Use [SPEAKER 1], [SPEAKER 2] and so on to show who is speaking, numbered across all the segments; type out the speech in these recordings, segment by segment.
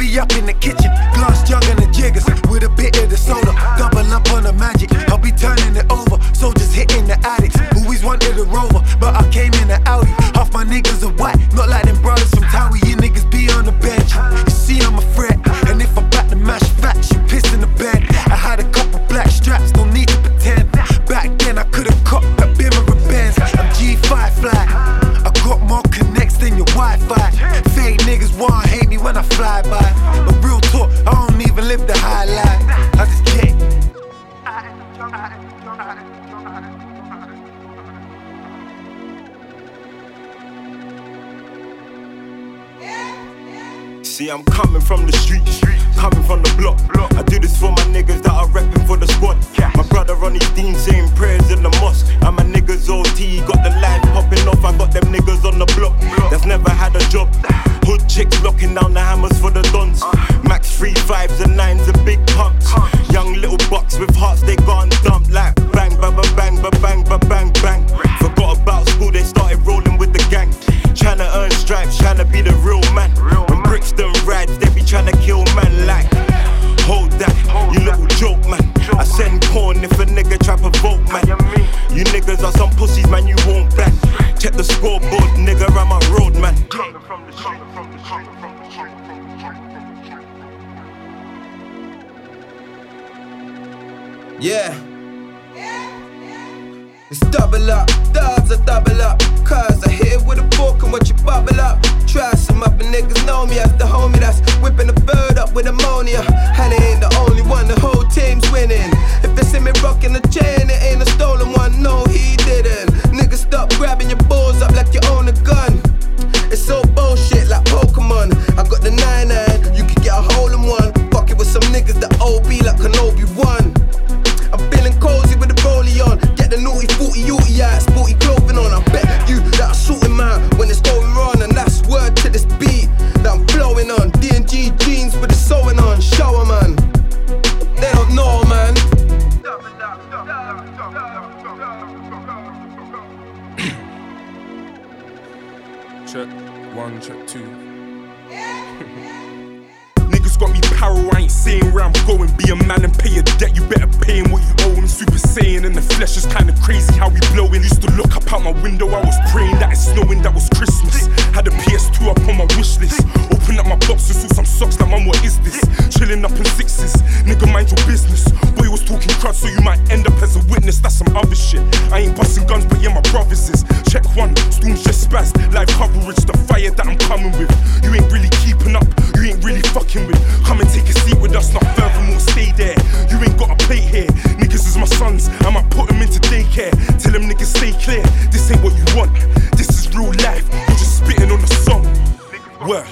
[SPEAKER 1] We up in the kitchen, glass jug and the jiggers, with a bit of the soda, double up on the magic. I'll be turning it over, soldiers hitting the addicts. Always wanted a Rover, but I came in the Audi. Half my niggas are white, not like them brothers from Towie. You niggas be on the bench, you see I'm a threat. And if I'm back to mash facts, you piss in the bed. I had a couple black straps, don't need to pretend. Back then I could've copped a Bimmer and Benz. I'm G5 fly, I got more connects than your Wi-Fi. Fake niggas wanna hate me when I fly by, but real talk, I don't even live the high life. I just get
[SPEAKER 2] See, I'm coming from the streets, coming from the block. I do this for my niggas that are repping for the squad. My brother on his dean saying prayers in the mosque. And my niggas OT, got the line popping off. I got them niggas on the block that's never had a job. Hood chicks locking down the hammers for the dons. Max 3 5s and 9s and big pumps. Young little bucks with hearts they gone dump like bang, ba ba bang, ba bang, ba bang, bang. Forgot about school, they started rolling with the gang. Tryna earn stripes, tryna be the real man. When Brixton rides, they be tryna kill man like. Hold that, you little joke man. I send porn if a nigga try provoke man. You niggas are some pussies man, you won't bang. Check the scoreboard, nigga, I'm a road man.
[SPEAKER 3] Yeah. It's double up, dubs are double up. Cause I hit it with a fork and watch you bubble up. Try some up and niggas know me as the homie that's whipping the bird up with ammonia. And it ain't the only one, the whole team's winning. If they see me rocking the chain, it ain't a stolen one, no he didn't. Niggas stop grabbing your balls up like you own a gun. It's so bullshit like Pokemon. I got the 9-9, you can get a hole in one. Fuck it with some niggas that OB like Kenobi 1. I'm feeling cozy with the rollie on. Get the naughty 40 yooty out, sporty clothing on. I bet you that I shooting man when it's going wrong. And that's word to this beat that I'm flowing on. D&G jeans with the sewing on. Shower man, they don't know man.
[SPEAKER 4] Check 1, check 2. Niggas got me paro, I ain't saying where I'm going. Be a man and pay your debt, you better pay him what you owe him. Super Saiyan and the flesh is kinda crazy how we blowing. Used to look up out my window, I was praying that it's snowing, that was Christmas. Had a PS2 up on my wish list. Open up my box and saw some socks, like man, what is this? Chilling up in 6s, nigga mind your business. Boy was talking crud, so you might end up as a witness, that's some other shit. I ain't busting guns, but yeah, my brothers is. Check 1, Storm's just spazzed. Live coverage, the fire that I'm coming with. You ain't really keeping up, you ain't really fucking with. Come and take a seat with us, not furthermore, stay there. You ain't got a plate here. Niggas is my sons, I might put them into daycare. Tell them niggas stay clear, this ain't what you want. This is real life, you're just spitting on the song. Word.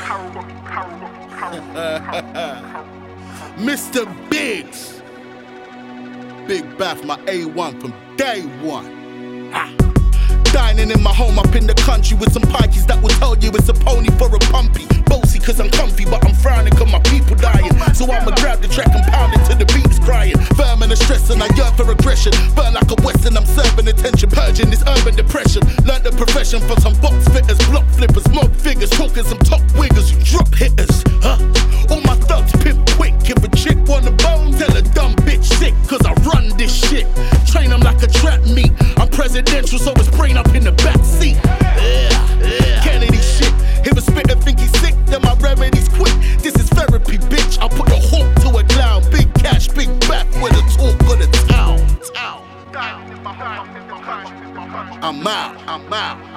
[SPEAKER 5] Mr. Biggs, Big Bath, my A1 from day one. Dining in my home up in the country with some pikeys that will tell you it's a pony for a pumpy. Bossy cause I'm comfy, but I'm frowning cause my people dying. So I'ma grab the track and pound it till the beat's crying. Firm and the stress and I yearn for aggression. Burn like a western, I'm serving attention. Purging this urban depression. Learned the profession from some box fitters, block flippers, mob figures. Talking some top wiggers, you drop hitters. All my thugs pimp quick. If a chick want a bone, tell a dumb bitch sick. Cause I run this shit. Train them like a trap meet. I'm presidential, so it's brain up in the back seat. Kennedy shit. If a spitter think he's sick, then my remedy's quick. This is therapy, bitch. I'll put a hook to a clown. Big cash, big back with a talk of the town. I'm out.